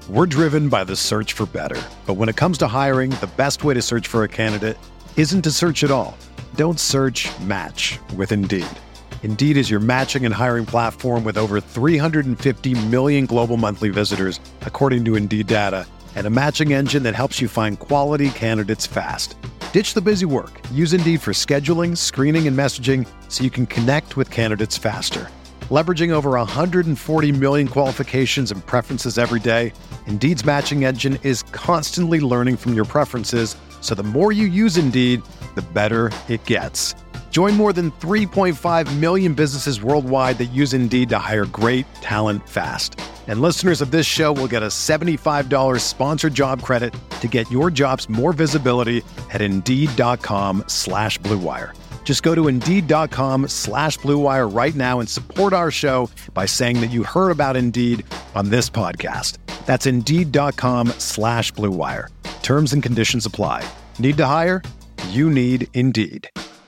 We're driven by the search for better. But when it comes to hiring, the best way to search for a candidate isn't to search at all. Don't search, match with Indeed. Indeed is your matching and hiring platform with over 350 million global monthly visitors, according to Indeed data, and a matching engine that helps you find quality candidates fast. Ditch the busy work. Use Indeed for scheduling, screening, and messaging so you can connect with candidates faster. Leveraging over 140 million qualifications and preferences every day, Indeed's matching engine is constantly learning from your preferences, so the more you use Indeed, the better it gets. Join more than 3.5 million businesses worldwide that use Indeed to hire great talent fast. And listeners of this show will get a $75 sponsored job credit to get your jobs more visibility at Indeed.com/Blue Wire. Just go to Indeed.com/Blue Wire right now and support our show by saying that you heard about Indeed on this podcast. That's Indeed.com/Blue Wire. Terms and conditions apply. Need to hire? You need Indeed.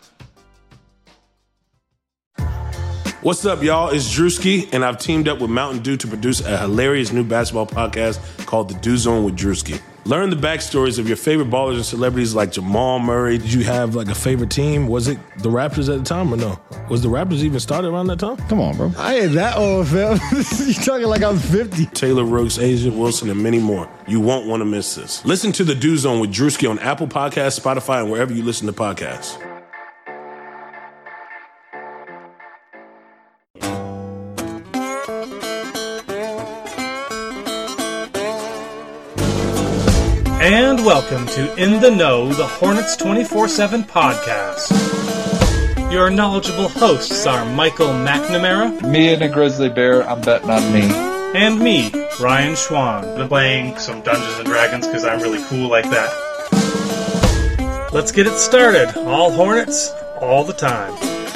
What's up, y'all? It's Drewski, and I've teamed up with Mountain Dew to produce a hilarious new basketball podcast called The Dew Zone with Drewski. Learn the backstories of your favorite ballers and celebrities like Jamal Murray. Did you have like a favorite team? Was it the Raptors at the time or no? Was the Raptors even started around that time? Come on, bro. I ain't that old, fam. You talking like I'm 50. Taylor Rooks, Asia Wilson, and many more. You won't want to miss this. Listen to The Dew Zone with Drewski on Apple Podcasts, Spotify, and wherever you listen to podcasts. And welcome to In the Know, the Hornets 24/7 podcast. Your knowledgeable hosts are Michael McNamara. Me and a grizzly bear, I'm betting on me. And me, Ryan Schwan. I've been playing some Dungeons & Dragons because I'm really cool like that. Let's get it started. All Hornets, all the time.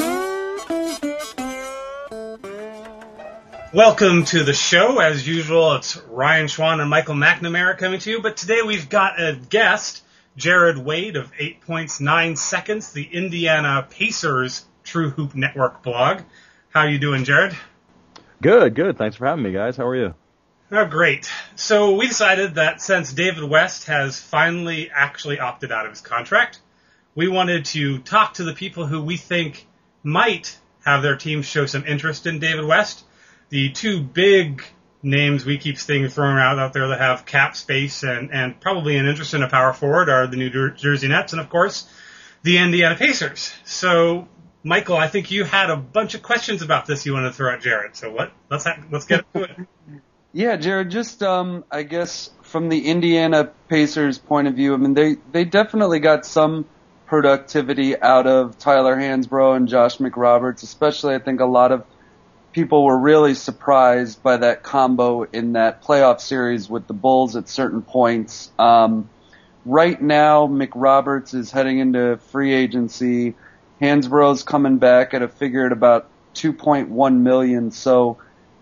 Welcome to the show. As usual, it's Ryan Schwan and Michael McNamara coming to you. But today we've got a guest, Jared Wade of 8 Points 9 Seconds, the Indiana Pacers True Hoop Network blog. How are you doing, Jared? Good. Thanks for having me, guys. How are you? Oh, great. So we decided that since David West has finally actually opted out of his contract, we wanted to talk to the people who we think might have their team show some interest in David West. The two big names we keep seeing thrown out there that have cap space and probably an interest in a power forward are the New Jersey Nets and, of course, the Indiana Pacers. So, Michael, I think you had a bunch of questions about this you want to throw at Jared. So let's get into it. Yeah, Jared, just I guess from the Indiana Pacers point of view, I mean, they definitely got some productivity out of Tyler Hansbrough and Josh McRoberts, especially I think a lot of people were really surprised by that combo in that playoff series with the Bulls at certain points. Right now, McRoberts is heading into free agency. Hansborough's coming back at a figure at about $2.1 million. So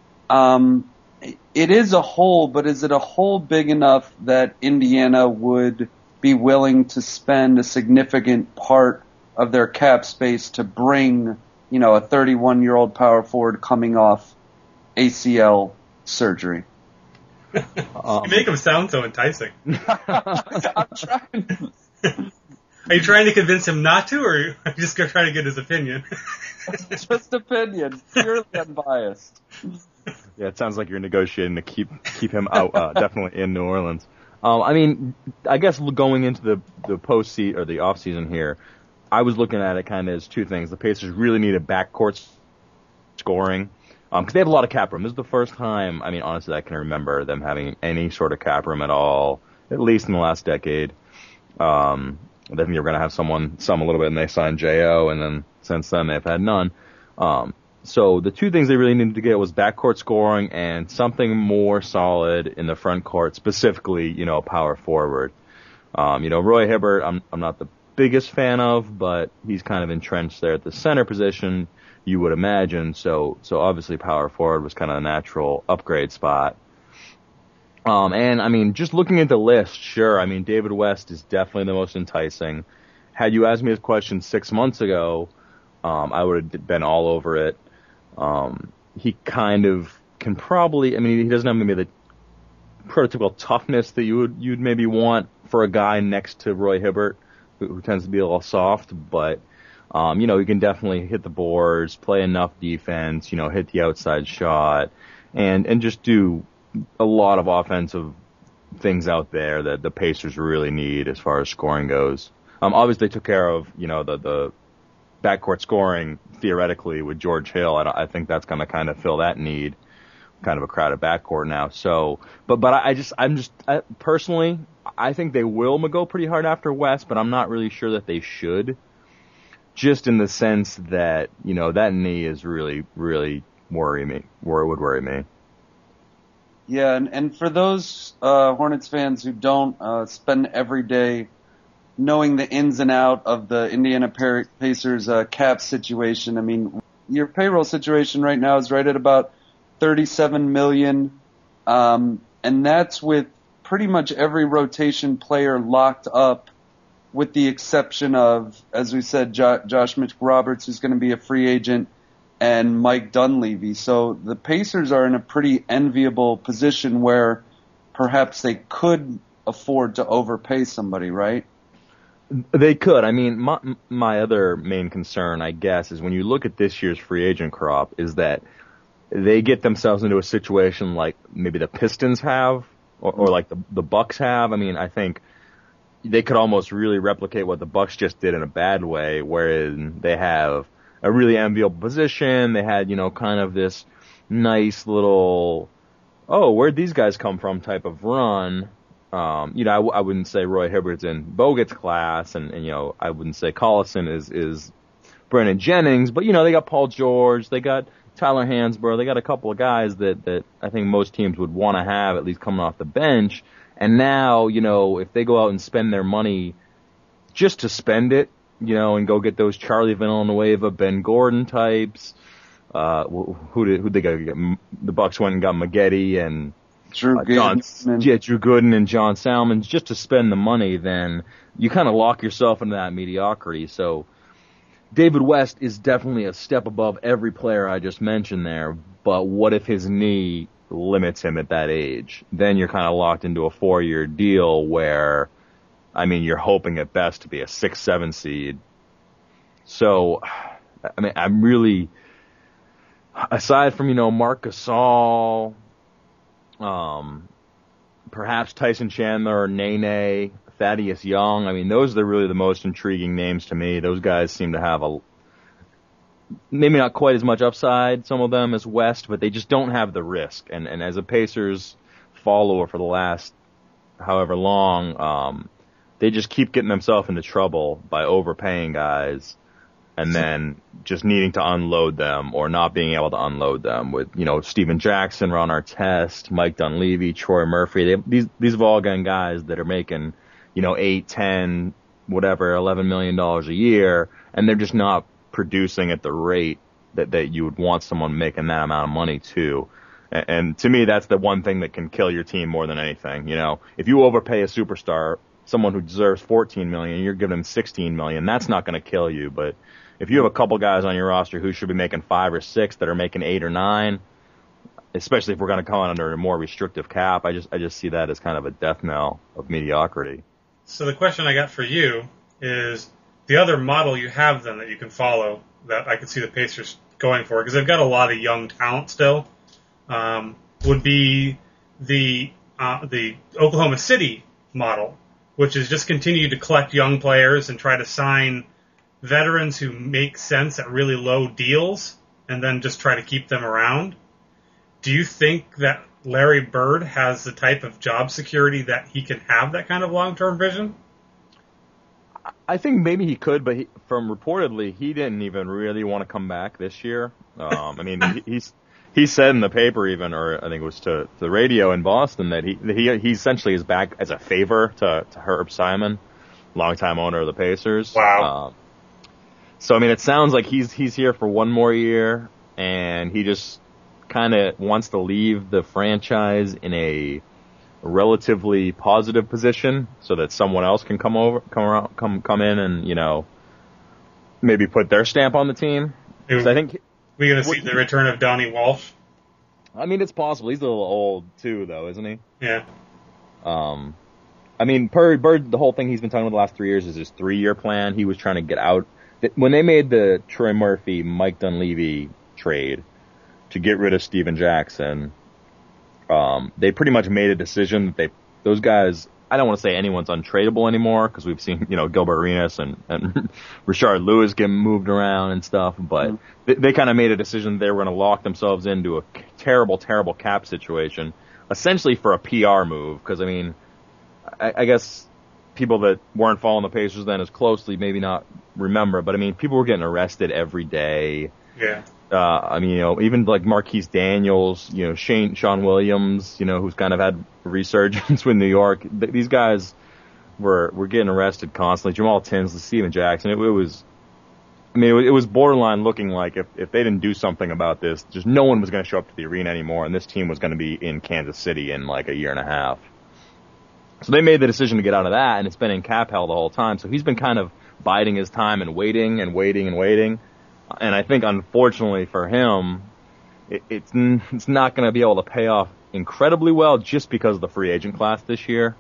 it is a hole, but is it a hole big enough that Indiana would be willing to spend a significant part of their cap space to bring a 31-year-old power forward coming off ACL surgery? You make him sound so enticing. I'm trying. Are you trying to convince him not to, or are you just trying to get his opinion? Just opinion, purely unbiased. Yeah, it sounds like you're negotiating to keep him out, definitely in New Orleans. I mean, I guess going into the postseason or the off season here, I was looking at it kind of as two things. The Pacers really needed backcourt scoring because they have a lot of cap room. This is the first time, I mean, honestly, I can remember them having any sort of cap room at all, at least in the last decade. I think they were going to have some a little bit, and they signed J.O., and then since then they've had none. So the two things they really needed to get was backcourt scoring and something more solid in the front court, specifically, a power forward. Roy Hibbert, I'm not the biggest fan of, but he's kind of entrenched there at the center position, you would imagine. So obviously power forward was kind of a natural upgrade spot. And I mean, just looking at the list, sure, I mean, David West is definitely the most enticing. Had you asked me this question 6 months ago, I would have been all over it. He kind of can probably, I mean, he doesn't have maybe prototypical toughness that you'd maybe want for a guy next to Roy Hibbert, who tends to be a little soft, but he can definitely hit the boards, play enough defense, hit the outside shot, and just do a lot of offensive things out there that the Pacers really need as far as scoring goes. Obviously, they took care of, the backcourt scoring theoretically with George Hill. I think that's going to kind of fill that need. Kind of a crowded backcourt now. So, but personally, I think they will go pretty hard after West, but I'm not really sure that they should. Just in the sense that, that knee is really, really would worry me. Yeah, and for those Hornets fans who don't spend every day knowing the ins and out of the Indiana Pacers cap situation, I mean, your payroll situation right now is right at about $37 million, and that's with pretty much every rotation player locked up, with the exception of, as we said, Josh McRoberts, who's going to be a free agent, and Mike Dunleavy. So the Pacers are in a pretty enviable position where perhaps they could afford to overpay somebody, right? They could. I mean, my other main concern, I guess, is when you look at this year's free agent crop, is that they get themselves into a situation like maybe the Pistons have, or like the Bucks have. I mean, I think they could almost really replicate what the Bucks just did in a bad way, wherein they have a really enviable position. They had, kind of this nice little, where'd these guys come from type of run. I wouldn't say Roy Hibbert's in Bogut's class, and I wouldn't say Collison is Brandon Jennings, but they got Paul George, they got Tyler Hansbrough, they got a couple of guys that I think most teams would want to have at least coming off the bench. And now, if they go out and spend their money just to spend it, and go get those Charlie Villanueva, Ben Gordon types, who'd they go get? The Bucks went and got Maggette and Drew Gooden and John Salmons just to spend the money, then you kind of lock yourself into that mediocrity. So David West is definitely a step above every player I just mentioned there, but what if his knee limits him at that age? Then you're kind of locked into a 4-year deal where, I mean, you're hoping at best to be a 6-7 seed. So, I mean, I'm really, aside from, Marc Gasol, perhaps Tyson Chandler or Nene, Thaddeus Young. I mean, those are really the most intriguing names to me. Those guys seem to have maybe not quite as much upside, some of them, as West, but they just don't have the risk. And as a Pacers follower for the last however long, they just keep getting themselves into trouble by overpaying guys and then just needing to unload them or not being able to unload them with, Steven Jackson, Ron Artest, Mike Dunleavy, Troy Murphy. These have all been guys that are making, 8, 10, whatever, $11 million a year, and they're just not producing at the rate that you would want someone making that amount of money to. And to me, that's the one thing that can kill your team more than anything. If you overpay a superstar, someone who deserves $14 million, you're giving him $16 million, that's not going to kill you. But if you have a couple guys on your roster who should be making 5 or 6 that are making 8 or 9, especially if we're going to come under a more restrictive cap, I just see that as kind of a death knell of mediocrity. So the question I got for you is the other model you have then that you can follow that I could see the Pacers going for, because they've got a lot of young talent still, would be the Oklahoma City model, which is just continue to collect young players and try to sign veterans who make sense at really low deals and then just try to keep them around. Do you think that Larry Bird has the type of job security that he can have that kind of long-term vision? I think maybe he could, but reportedly, he didn't even really want to come back this year. I mean, he said in the paper even, or I think it was to the radio in Boston, that he essentially is back as a favor to Herb Simon, longtime owner of the Pacers. Wow. So I mean, it sounds like he's here for one more year, and he just kind of wants to leave the franchise in a relatively positive position so that someone else can come in and, maybe put their stamp on the team. So I think we're going to see the return of Donnie Walsh. I mean, it's possible. He's a little old too, though, isn't he? Yeah. I mean, Bird, the whole thing he's been talking about the last 3 years is his 3-year plan. He was trying to get out. When they made the Troy Murphy, Mike Dunleavy trade to get rid of Steven Jackson, they pretty much made a decision that those guys, I don't want to say anyone's untradeable anymore, because we've seen, Gilbert Arenas and Richard Lewis get moved around and stuff, but they kind of made a decision that they were going to lock themselves into a terrible, terrible cap situation, essentially for a PR move, because, I mean, I guess people that weren't following the Pacers then as closely maybe not remember, but I mean, people were getting arrested every day. Yeah. I mean, even like Marquise Daniels, Sean Williams, who's kind of had a resurgence with New York. These guys were getting arrested constantly. Jamal Tinsley, Steven Jackson. It was borderline looking like if they didn't do something about this, just no one was going to show up to the arena anymore, and this team was going to be in Kansas City in like a year and a half. So they made the decision to get out of that, and it's been in cap hell the whole time. So he's been kind of biding his time and waiting and waiting and waiting. And I think, unfortunately for him, it's not going to be able to pay off incredibly well just because of the free agent class this year.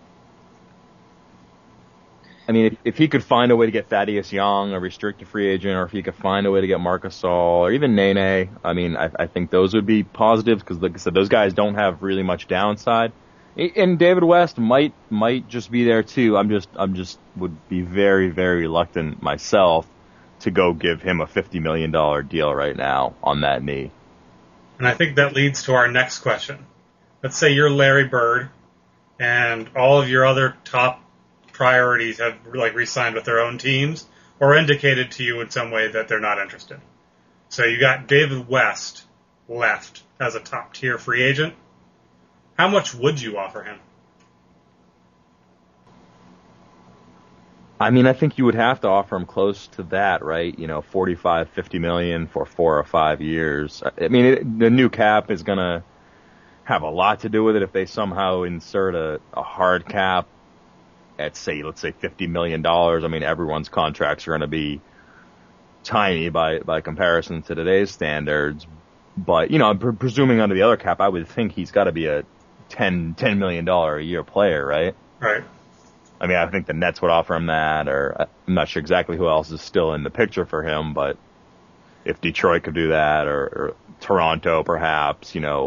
I mean, if he could find a way to get Thaddeus Young, a restricted free agent, or if he could find a way to get Marc Gasol, or even Nene, I mean, I think those would be positives because, like I said, those guys don't have really much downside. And David West might just be there too. I'm just would be very, very reluctant myself to go give him a $50 million deal right now on that knee. And I think that leads to our next question. Let's say you're Larry Bird, and all of your other top priorities have re-signed with their own teams, or indicated to you in some way that they're not interested. So you got David West left as a top tier free agent. How much would you offer him? I mean, I think you would have to offer him close to that, right? 45, 50 million for 4 or 5 years. I mean, the new cap is going to have a lot to do with it if they somehow insert a hard cap at, let's say $50 million. I mean, everyone's contracts are going to be tiny by comparison to today's standards. But, presuming under the other cap, I would think he's got to be a $10 million a year player, right? Right. I mean, I think the Nets would offer him that, or I'm not sure exactly who else is still in the picture for him, but if Detroit could do that, or Toronto perhaps, Yeah,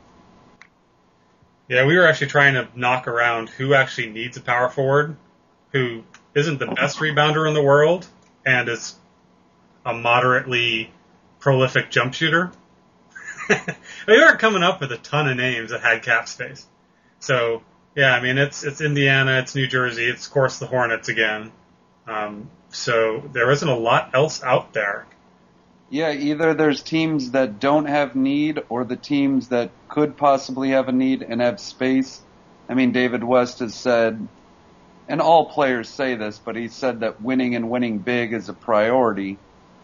we were actually trying to knock around who actually needs a power forward, who isn't the best rebounder in the world, and is a moderately prolific jump shooter. We were coming up with a ton of names that had cap space. So, yeah, I mean, it's Indiana, it's New Jersey, it's, of course, the Hornets again. So there isn't a lot else out there. Yeah, either there's teams that don't have need or the teams that could possibly have a need and have space. I mean, David West has said, and all players say this, but he said that winning and winning big is a priority.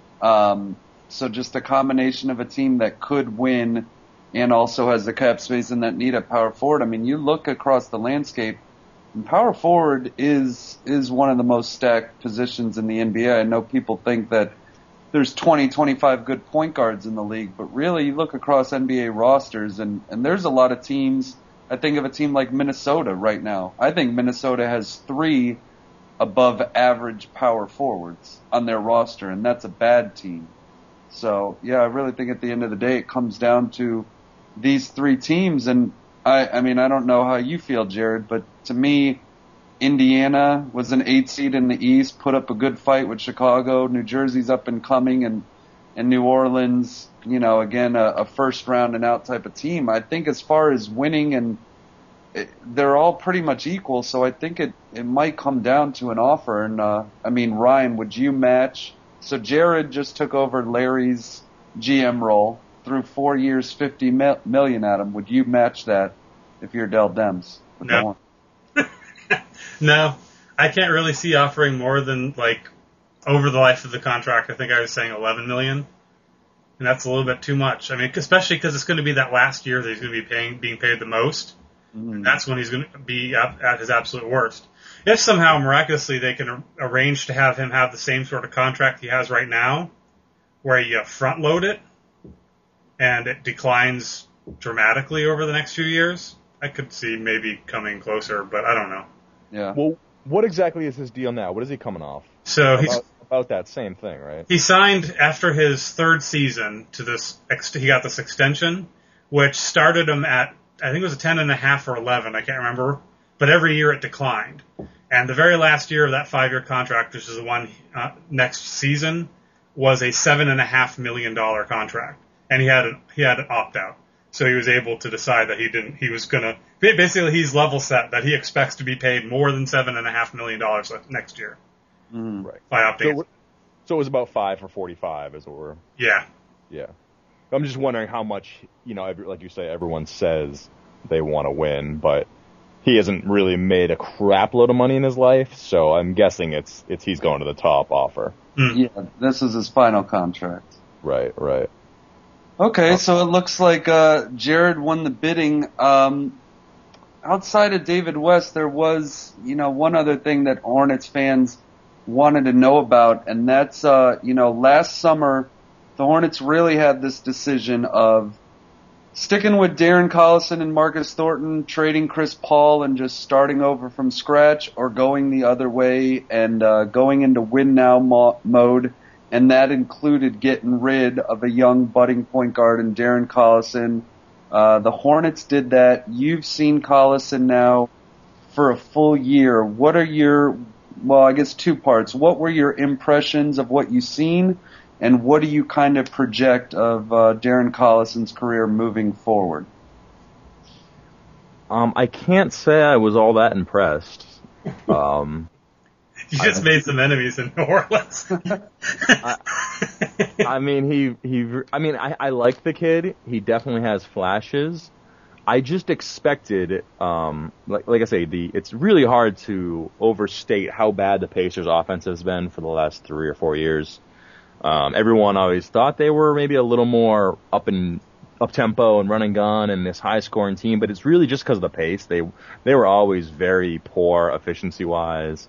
So just a combination of a team that could win and also has the cap space and that need a power forward. I mean, you look across the landscape, and power forward is one of the most stacked positions in the NBA. I know people think that there's 20, 25 good point guards in the league, but really you look across NBA rosters and there's a lot of teams. I think of a team like Minnesota right now. I think Minnesota has 3 above average power forwards on their roster, and that's a bad team. So, yeah, I really think at the end of the day it comes down to these 3 teams. And, I mean, I don't know how you feel, Jared, but to me, Indiana was an 8 seed in the East, put up a good fight with Chicago. New Jersey's up and coming, and New Orleans, again, a first round and out type of team. I think as far as winning, and they're all pretty much equal, so I think it might come down to an offer. And, I mean, Ryan, would you match? So Jared just took over Larry's GM role, threw 4 years, $50 million at him. Would you match that if you're Dell Dems? No. No, I can't really see offering more than, over the life of the contract. I think I was saying $11 million, and that's a little bit too much. I mean, especially because it's going to be that last year that he's going to be being paid the most. Mm-hmm. And that's when he's going to be at his absolute worst. If somehow miraculously they can arrange to have him have the same sort of contract he has right now, where you front load it and it declines dramatically over the next few years. I could see maybe coming closer, but I don't know. Yeah. Well, what exactly is his deal now? What is he coming off? So he's about that same thing, right? he signed after his third season to this. He got this extension, which started him at, I think it was a 10.5 or 11. I can't remember, but every year it declined. And the very last year of that 5-year contract, which is the one next season, was a $7.5 million contract, and he had an opt out. So he was able to decide that he was gonna, basically he's level set that he expects to be paid more than $7.5 million next year. Right. By opting. So it was about 5 for 45, as it were. Yeah. Yeah. I'm just wondering how much, like you say, everyone says they want to win, but he hasn't really made a crap load of money in his life, so I'm guessing it's he's going to the top offer. Yeah, this is his final contract. Right. Okay, so it looks like Jared won the bidding. Outside of David West, there was, one other thing that Hornets fans wanted to know about, and that's, last summer, the Hornets really had this decision of sticking with Darren Collison and Marcus Thornton, trading Chris Paul and just starting over from scratch, or going the other way and going into win-now mode. And that included getting rid of a young budding point guard in Darren Collison. The Hornets did that. You've seen Collison now for a full year. What are your, I guess 2 parts. What were your impressions of what you've seen, and what do you kind of project of Darren Collison's career moving forward? I can't say I was all that impressed. You just made some enemies in New Orleans. I like the kid. He definitely has flashes. I just expected, like I say, it's really hard to overstate how bad the Pacers' offense has been for the last 3 or 4 years. Everyone always thought they were maybe a little more up tempo and run and gun and this high scoring team, but it's really just because of the pace. They were always very poor efficiency wise.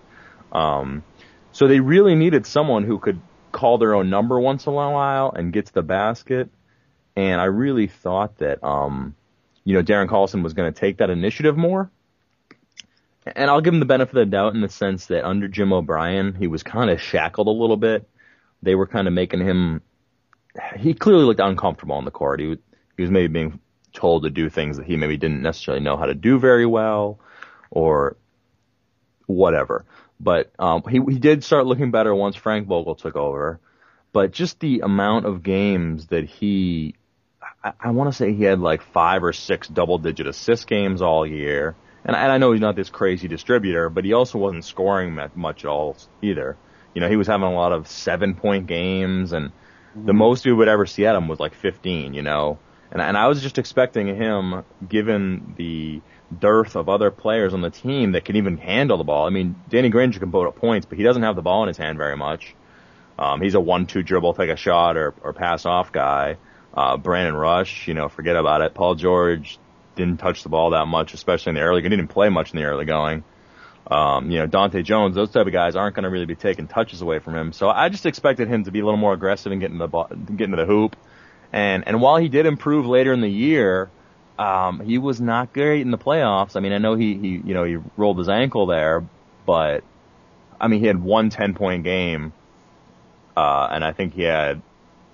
So they really needed someone who could call their own number once in a while and get to the basket. And I really thought that, Darren Collison was going to take that initiative more. And I'll give him the benefit of the doubt in the sense that under Jim O'Brien, he was kind of shackled a little bit. They were kind of making him, he clearly looked uncomfortable on the court. He was maybe being told to do things that he maybe didn't necessarily know how to do very well or whatever. But he did start looking better once Frank Vogel took over. But just the amount of games that I want to say he had like 5 or 6 double-digit assist games all year. And I know he's not this crazy distributor, but he also wasn't scoring much all either. He was having a lot of 7-point games, and the most we would ever see at him was like 15, And I was just expecting him, given the dearth of other players on the team that can even handle the ball. I mean, Danny Granger can put up points, but he doesn't have the ball in his hand very much. He's a 1-2 dribble, take a shot, or pass off guy. Brandon Rush, forget about it. Paul George didn't touch the ball that much, especially in the early. He didn't play much in the early going. Dante Jones, those type of guys aren't going to really be taking touches away from him. So I just expected him to be a little more aggressive and get into the hoop. And while he did improve later in the year, he was not great in the playoffs. I mean, I know he rolled his ankle there, but I mean, he had 1 10-point game, and I think he had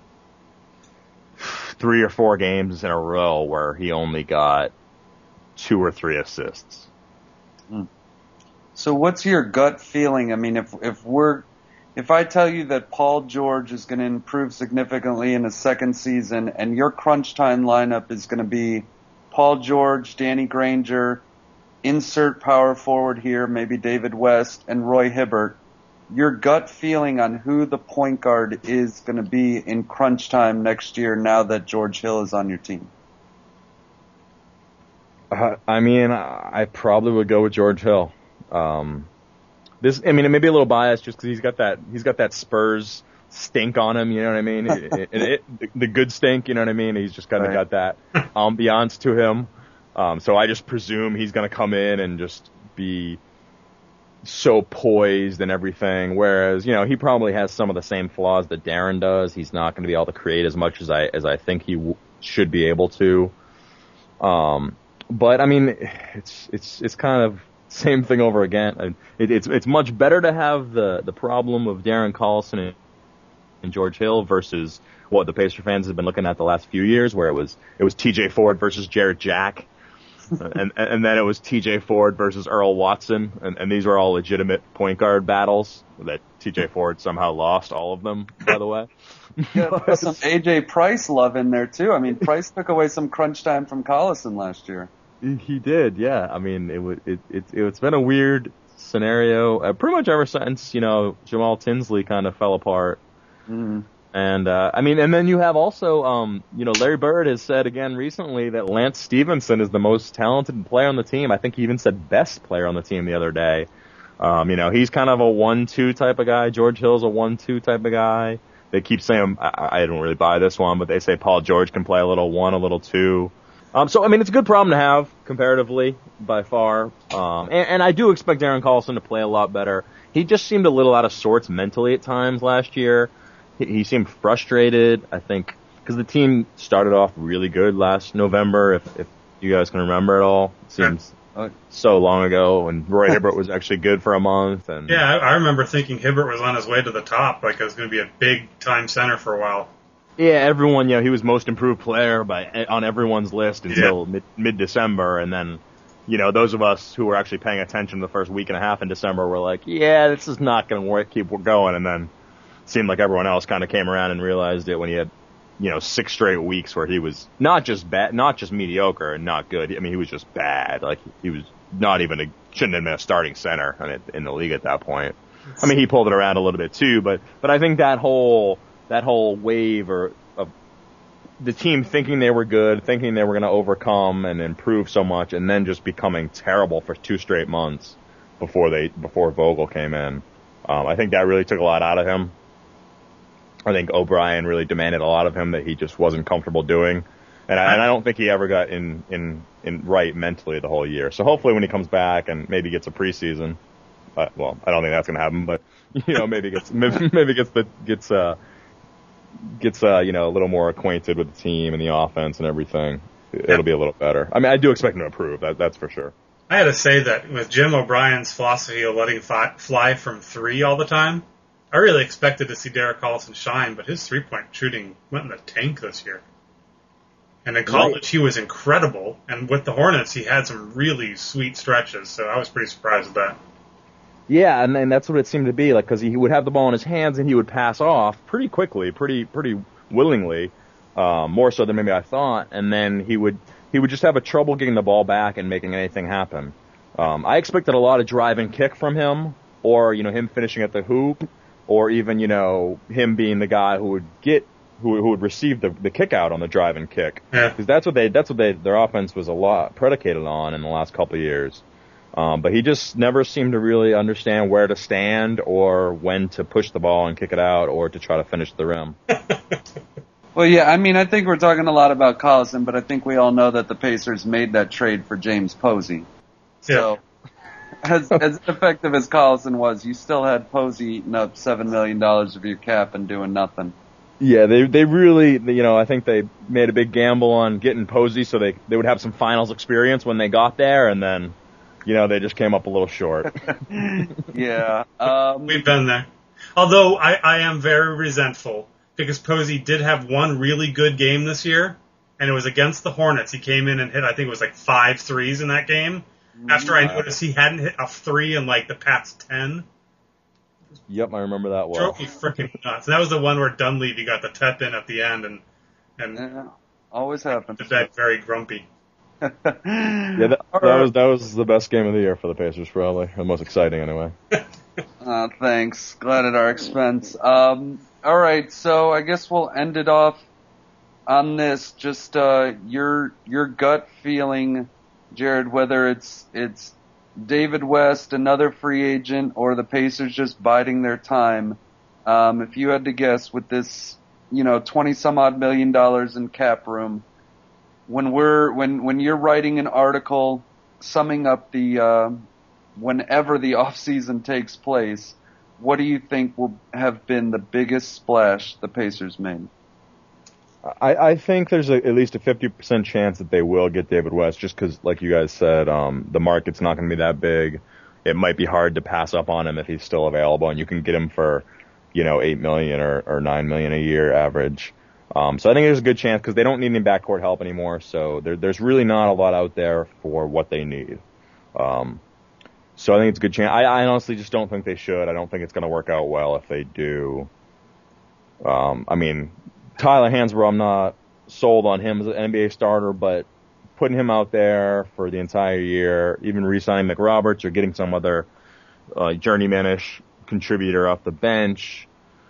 3 or 4 games in a row where he only got 2 or 3 assists. So what's your gut feeling? I mean, if I tell you that Paul George is going to improve significantly in his second season, and your crunch time lineup is going to be Paul George, Danny Granger, insert power forward here, maybe David West, and Roy Hibbert, your gut feeling on who the point guard is going to be in crunch time next year now that George Hill is on your team? I probably would go with George Hill. It may be a little biased just because he's got that Spurs stink on him, you know what I mean? The good stink, you know what I mean? He's just kind of got that ambiance to him. So I just presume he's going to come in and just be so poised and everything. Whereas, he probably has some of the same flaws that Darren does. He's not going to be able to create as much as I think he should be able to. But I mean, it's kind of same thing over again. It's much better to have the problem of Darren Collison and George Hill versus what the Pacer fans have been looking at the last few years, where it was T.J. Ford versus Jarrett Jack, and then it was T.J. Ford versus Earl Watson, and these were all legitimate point guard battles that T.J. Ford somehow lost all of them, by the way. Yeah, there's some A.J. Price love in there too. I mean, Price took away some crunch time from Collison last year. He did, yeah. I mean, it's been a weird scenario pretty much ever since Jamal Tinsley kind of fell apart. Mm. And I mean, and then you have also Larry Bird has said again recently that Lance Stevenson is the most talented player on the team. I think he even said best player on the team the other day. He's kind of a 1-2 type of guy. George Hill's a 1-2 type of guy. They keep saying, I don't really buy this one, but they say Paul George can play a little 1, a little 2. So, I mean, it's a good problem to have, comparatively, by far. And I do expect Darren Collison to play a lot better. He just seemed a little out of sorts mentally at times last year. He seemed frustrated, I think, because the team started off really good last November, if you guys can remember it all. It seems so long ago, and Roy Hibbert was actually good for a month. And yeah, I remember thinking Hibbert was on his way to the top, like it was going to be a big-time center for a while. Yeah, everyone, he was most improved player on everyone's list until mid-December, and then, those of us who were actually paying attention the first week and a half in December were like, yeah, this is not going to work, keep going, and then it seemed like everyone else kind of came around and realized it when he had, 6 straight weeks where he was not just bad, not just mediocre and not good. I mean, he was just bad. Like, he was not even shouldn't have been a starting center in the league at that point. I mean, he pulled it around a little bit too, but I think that whole wave of the team thinking they were good, thinking they were going to overcome and improve so much, and then just becoming terrible for 2 straight months before Vogel came in. I think that really took a lot out of him. I think O'Brien really demanded a lot of him that he just wasn't comfortable doing, and I don't think he ever got in right mentally the whole year. So hopefully when he comes back and maybe gets a preseason, well, I don't think that's going to happen, but maybe gets a little more acquainted with the team and the offense and everything, it'll be a little better. I mean, I do expect him to improve. That's for sure. I had to say that with Jim O'Brien's philosophy of letting fly from 3 all the time, I really expected to see Derek Collison shine, but his 3-point shooting went in the tank this year. And in college, he was incredible, and with the Hornets, he had some really sweet stretches, so I was pretty surprised with that. Yeah, and that's what it seemed to be, like, because he would have the ball in his hands and he would pass off pretty quickly, pretty willingly, more so than maybe I thought, and then he would just have a trouble getting the ball back and making anything happen. I expected a lot of drive and kick from him, or him finishing at the hoop, or even him being the guy who would receive the kick out on the drive and kick, because that's what their offense was a lot predicated on in the last couple of years. But he just never seemed to really understand where to stand or when to push the ball and kick it out or to try to finish the rim. Well, yeah, I mean, I think we're talking a lot about Collison, but I think we all know that the Pacers made that trade for James Posey. So, as effective as Collison was, you still had Posey eating up $7 million of your cap and doing nothing. Yeah, they really, I think they made a big gamble on getting Posey so they would have some finals experience when they got there, and then they just came up a little short. Yeah. We've been there. Although I am very resentful because Posey did have one really good game this year, and it was against the Hornets. He came in and hit, I think it was like 5 threes in that game. After I noticed he hadn't hit a 3 in like the past 10. Yep, I remember that well. Drove me freaking nuts. And that was the one where Dunleavy got the tap in at the end and always happens. The bed very grumpy. Yeah, that was the best game of the year for the Pacers, probably. The most exciting, anyway. Thanks. Glad at our expense. All right, so I guess we'll end it off on this. Just your gut feeling, Jared, whether it's David West, another free agent, or the Pacers just biding their time. If you had to guess with this, $20-some-odd million in cap room, when you're writing an article summing up the whenever the off season takes place, what do you think will have been the biggest splash the Pacers made? I think there's at least a 50% chance that they will get David West, just because, like you guys said, the market's not going to be that big. It might be hard to pass up on him if he's still available, and you can get him for, $8 million or $9 million a year average. So I think there's a good chance because they don't need any backcourt help anymore. So there's really not a lot out there for what they need. So I think it's a good chance. I honestly just don't think they should. I don't think it's going to work out well if they do. Tyler Hansbrough, I'm not sold on him as an NBA starter, but putting him out there for the entire year, even re-signing McRoberts or getting some other journeymanish contributor off the bench,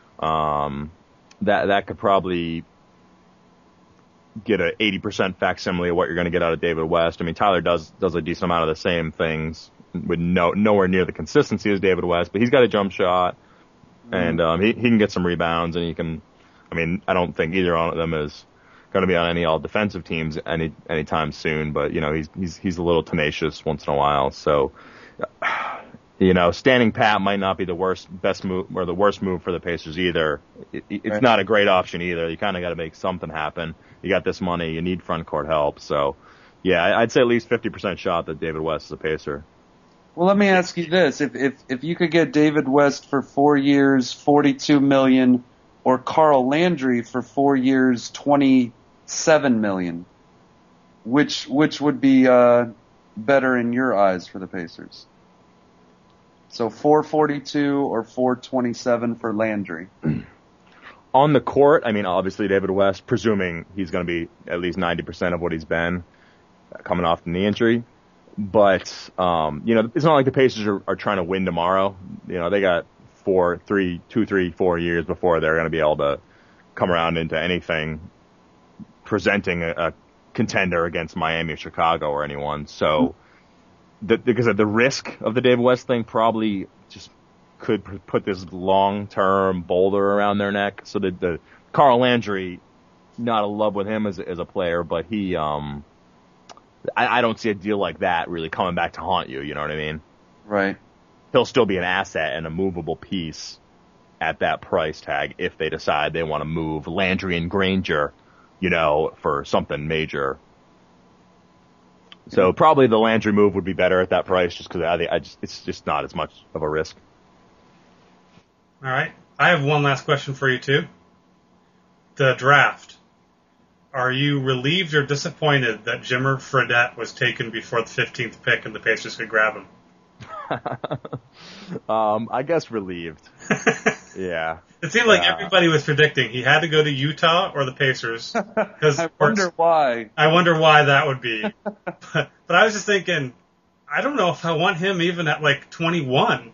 that could probably get an 80% facsimile of what you're going to get out of David West. I mean, Tyler does a decent amount of the same things with nowhere near the consistency as David West, but he's got a jump shot, and he can get some rebounds, and he can. I mean, I don't think either one of them is going to be on any all defensive teams anytime soon, but he's a little tenacious once in a while. So, standing pat might not be the best move or the worst move for the Pacers either. It's not a great option either. You kind of got to make something happen. You got this money, you need front court help. So, yeah, I'd say at least 50% shot that David West is a Pacer. Well, let me ask you this: if you could get David West for 4 years, $42 million, or Carl Landry for 4 years, $27 million, which would be better in your eyes for the Pacers? So 442 or 427 for Landry. On the court, I mean, obviously David West, presuming he's going to be at least 90% of what he's been coming off the knee injury. But, it's not like the Pacers are trying to win tomorrow. They got 2, 3, 4 years before they're going to be able to come around into anything presenting a contender against Miami or Chicago or anyone. So, because of the risk of the David West thing, probably just could put this long-term boulder around their neck. So the Carl Landry, not in love with him as a player, but he, I don't see a deal like that really coming back to haunt you. You know what I mean? Right. He'll still be an asset and a movable piece at that price tag if they decide they want to move Landry and Granger, for something major. So probably the Landry move would be better at that price just because it's just not as much of a risk. All right. I have one last question for you, too. The draft. Are you relieved or disappointed that Jimmer Fredette was taken before the 15th pick and the Pacers could grab him? I guess relieved. Yeah. It seemed like everybody was predicting he had to go to Utah or the Pacers. I wonder why. I wonder why that would be. But I was just thinking, I don't know if I want him even at 21.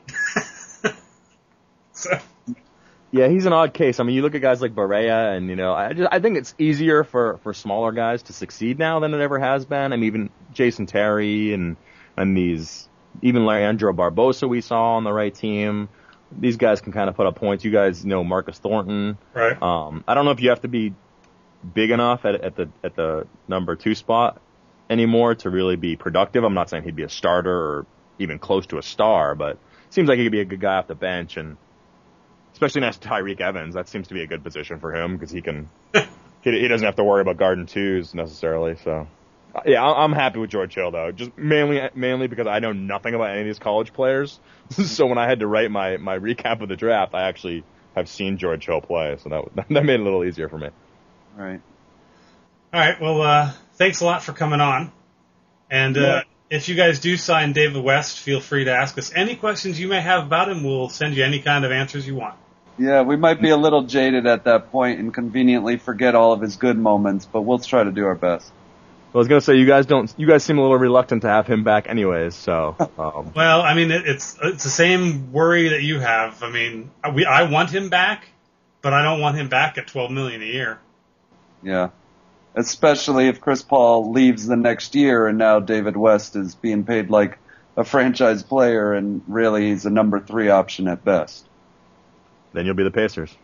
So. Yeah, he's an odd case. I mean, you look at guys like Barea, and I think it's easier for smaller guys to succeed now than it ever has been. I mean, even Jason Terry and these, even Leandro Barbosa we saw on the right team. These guys can kind of put up points. You guys know Marcus Thornton, right? I don't know if you have to be big enough at the number 2 spot anymore to really be productive. I'm not saying he'd be a starter or even close to a star, but it seems like he could be a good guy off the bench, and especially next to Tyreek Evans, that seems to be a good position for him because he doesn't have to worry about guarding twos necessarily. So, yeah, I'm happy with George Hill though, just mainly because I know nothing about any of these college players. So when I had to write my recap of the draft, I actually have seen George Hill play, so that made it a little easier for me. All right. All right. Well, thanks a lot for coming on, and if you guys do sign David West, feel free to ask us any questions you may have about him. We'll send you any kind of answers you want. Yeah, we might be a little jaded at that point and conveniently forget all of his good moments, but we'll try to do our best. I was gonna say you guys seem a little reluctant to have him back anyways, so. Well, I mean, it's the same worry that you have. I mean, I want him back, but I don't want him back at $12 million a year. Yeah. Especially if Chris Paul leaves the next year and now David West is being paid like a franchise player and really he's a number 3 option at best. Then you'll be the Pacers.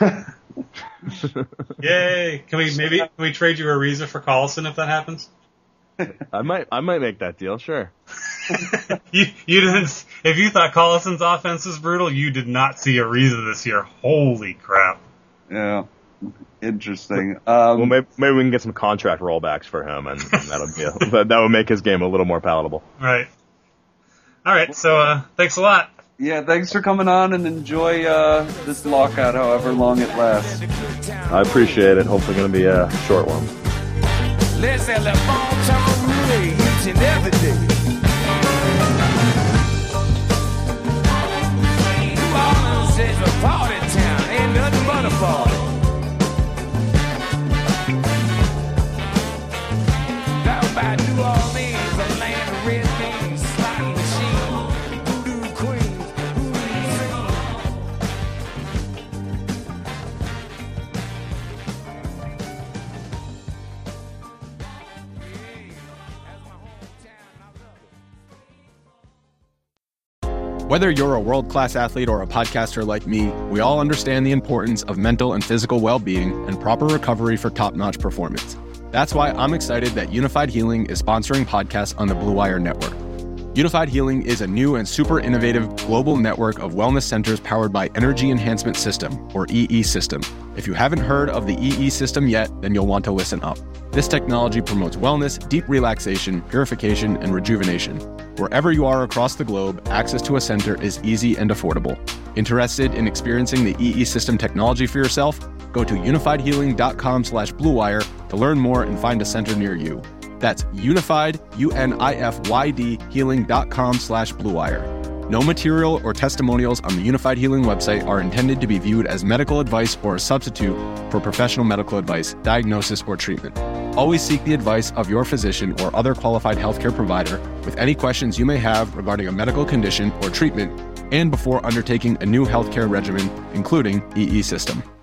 Yay! Can we trade you Ariza for Collison if that happens? I might make that deal, sure. You didn't. If you thought Collison's offense was brutal, you did not see Ariza this year. Holy crap! Yeah. Interesting. Well, maybe we can get some contract rollbacks for him, and that would make his game a little more palatable. Right. All right. So thanks a lot. Yeah, thanks for coming on, and enjoy this lockout, however long it lasts. I appreciate it. Hopefully, going to be a short one. Let's have the ball each and every day. New Orleans is a party town, ain't nothing but a party. Down by New Orleans, a land of red things, slot machine, voodoo queen, voodoo scene. Whether you're a world-class athlete or a podcaster like me, we all understand the importance of mental and physical well-being and proper recovery for top-notch performance. That's why I'm excited that Unified Healing is sponsoring podcasts on the Blue Wire Network. Unified Healing is a new and super innovative global network of wellness centers powered by Energy Enhancement System, or EE System. If you haven't heard of the EE System yet, then you'll want to listen up. This technology promotes wellness, deep relaxation, purification, and rejuvenation. Wherever you are across the globe, access to a center is easy and affordable. Interested in experiencing the EE System technology for yourself? Go to unifiedhealing.com/bluewire to learn more and find a center near you. That's unified, UNIFYD, healing.com/bluewire. No material or testimonials on the Unified Healing website are intended to be viewed as medical advice or a substitute for professional medical advice, diagnosis, or treatment. Always seek the advice of your physician or other qualified healthcare provider with any questions you may have regarding a medical condition or treatment and before undertaking a new healthcare regimen, including EE System.